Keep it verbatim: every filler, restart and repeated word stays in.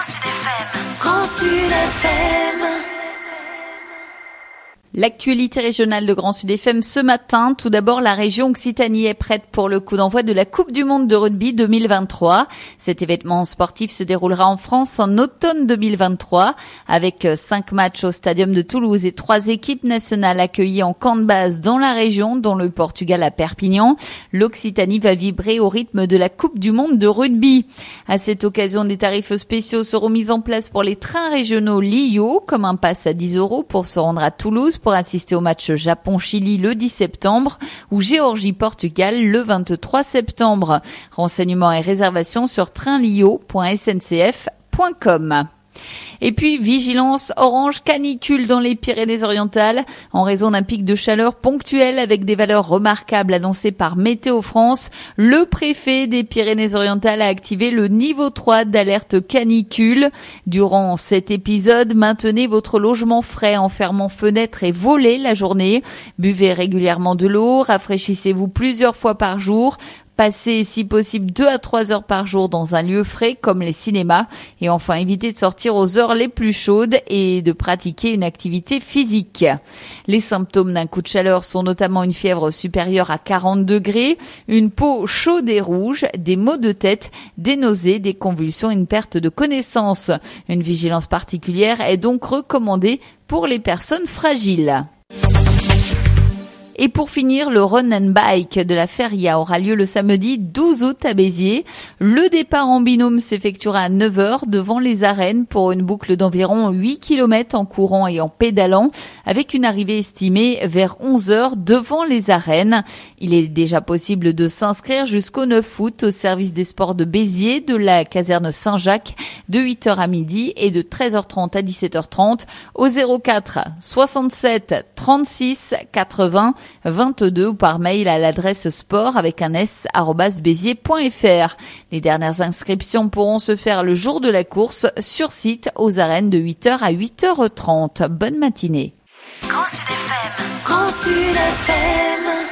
Grand Sud F M. Grand Sud F M. L'actualité régionale de Grand Sud F M ce matin. Tout d'abord, la région Occitanie est prête pour le coup d'envoi de la Coupe du Monde de rugby deux mille vingt-trois. Cet événement sportif se déroulera en France en automne deux mille vingt-trois avec cinq matchs au Stadium de Toulouse et trois équipes nationales accueillies en camp de base dans la région, dont le Portugal à Perpignan. L'Occitanie va vibrer au rythme de la Coupe du Monde de rugby. À cette occasion, des tarifs spéciaux seront mis en place pour les trains régionaux L I O, comme un pass à dix euros pour se rendre à Toulouse pour assister au match Japon-Chili le dix septembre ou Géorgie-Portugal le vingt-trois septembre. Renseignements et réservations sur trainlio point s n c f point com. Et puis, vigilance orange canicule dans les Pyrénées-Orientales en raison d'un pic de chaleur ponctuel avec des valeurs remarquables annoncées par Météo France. Le préfet des Pyrénées-Orientales a activé le niveau trois d'alerte canicule. Durant cet épisode, maintenez votre logement frais en fermant fenêtres et volets la journée. Buvez régulièrement de l'eau, rafraîchissez-vous plusieurs fois par jour. Passez, si possible, deux à trois heures par jour dans un lieu frais comme les cinémas. Et enfin, évitez de sortir aux heures les plus chaudes et de pratiquer une activité physique. Les symptômes d'un coup de chaleur sont notamment une fièvre supérieure à quarante degrés, une peau chaude et rouge, des maux de tête, des nausées, des convulsions et une perte de connaissance. Une vigilance particulière est donc recommandée pour les personnes fragiles. Et pour finir, le Run and Bike de la Feria aura lieu le samedi douze août à Béziers. Le départ en binôme s'effectuera à neuf heures devant les arènes pour une boucle d'environ huit kilomètres en courant et en pédalant, avec une arrivée estimée vers onze heures devant les arènes. Il est déjà possible de s'inscrire jusqu'au neuf août au service des sports de Béziers, de la caserne Saint-Jacques, de huit heures à midi et de treize heures trente à dix-sept heures trente au zéro quatre soixante-sept trente-six quatre-vingts vingt-deux ou par mail à l'adresse sport avec un s arobase béziers point f r. Les dernières inscriptions pourront se faire le jour de la course sur site aux arènes de huit heures à huit heures trente. Bonne matinée. Grand Sud F M. Grand Sud F M.